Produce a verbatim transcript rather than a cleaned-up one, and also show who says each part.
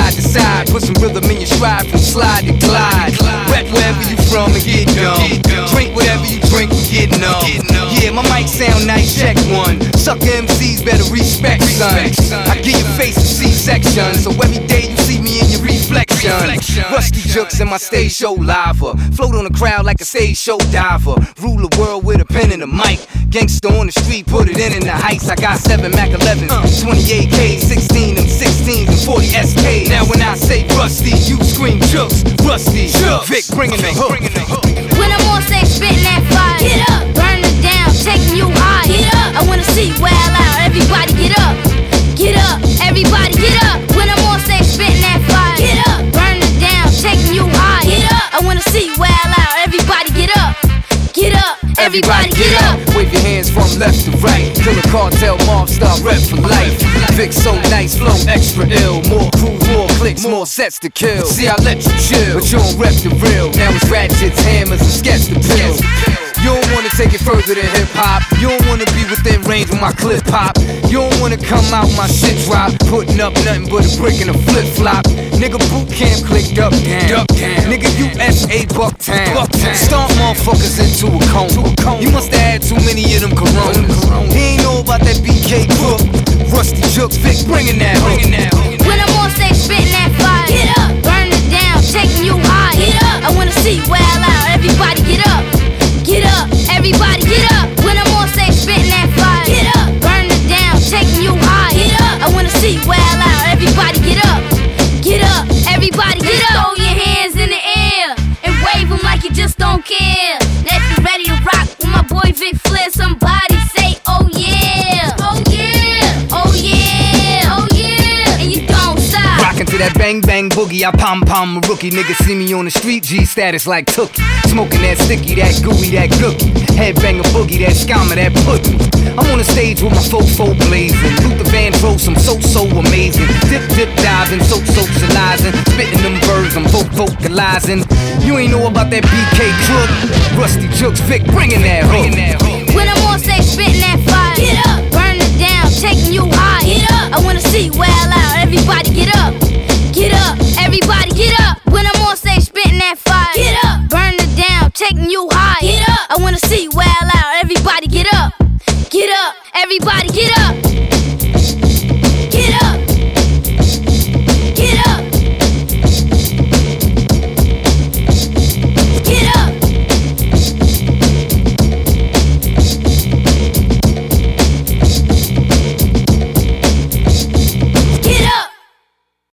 Speaker 1: side to side. Put some rhythm in your stride from slide to glide. Rap wherever you from and get dumb. Drink whatever you drink and get numb. Yeah, my mic sound nice, check one. Sucker M Cs better respect, son. I give your face a C-section, so every day you see me in your reflection. Rusty Jooks in my stage show lava. Float on the crowd like a stage show diver. Rule the world with a pen and a mic. Gangsta on the street, put it in in the heights. I got seven Mac elevens, twenty-eight K, sixteen M sixteens and forty S Ks. Now when I say Rusty, you scream Jooks. Rusty, Vic, bringing the hook.
Speaker 2: When I'm on stage spitting that fire, get up, burn it down, taking you high. Get up, I wanna see well out. Everybody get up, get up, everybody get up. When I'm on stage spitting that fire, get up, burn it down, taking you high. Get up, I wanna see well out. Everybody get up, get up, everybody get up.
Speaker 1: Wave your hands from left to right. Killer Cartel, mob star, rep for life. Vic so nice, flow extra ill. More crew, more clicks, more sets to kill. See, I let you chill, but you don't rep the real. Now it's ratchets, hammers, and sketch the pill. You don't wanna take it further than hip hop. You don't wanna be within range when my clip pop. You don't wanna come out my shit drop. Putting up nothing but a brick and a flip flop. Nigga boot camp clicked up down. Nigga U S A Bucktown. Stomp motherfuckers into a cone. You must have had too many of them Coronas. He ain't know about that B K Crook. Rusty Jooks, Vic, bringing that hook.
Speaker 2: When I'm on stage spitting that fire, get up, burn it down, taking you high. Get up, I wanna see well out. Everybody get up, get up, everybody get up. When I'm on stage spitting that fire, get up, burn it down, taking you high. Get up, I wanna see well out. Everybody get up, get up, everybody get up. Throw your hands in the air and wave them like you just don't care. Now if you ready to rock with my boy Vic Flair, somebody say oh yeah, oh yeah, oh yeah, oh yeah, and you don't stop.
Speaker 1: Rockin' to that bang bang boogie, I pom pom a rookie. Niggas see me on the street, G status like Tookie. Smoking that sticky, that gooey, that gookie. Headbanger boogie, that scammer, that pudding. I'm on the stage with my fofo blazing. Luther Vandross, I'm so so amazing. Dip dip diving, so socializing. Spitting them birds, I'm vo vocalizing. You ain't know about that B K Crook. Rusty Jooks, Vic, bringing that hook.
Speaker 2: When I'm on stage spitting that fire, get up, burn it down, taking you high. Get up, I wanna see well out. Everybody get up, get up, everybody get up. When I'm on stage spitting that fire, get up, burn it down, taking you high. Get up, I wanna see well out. Everybody get up, get up, everybody get up.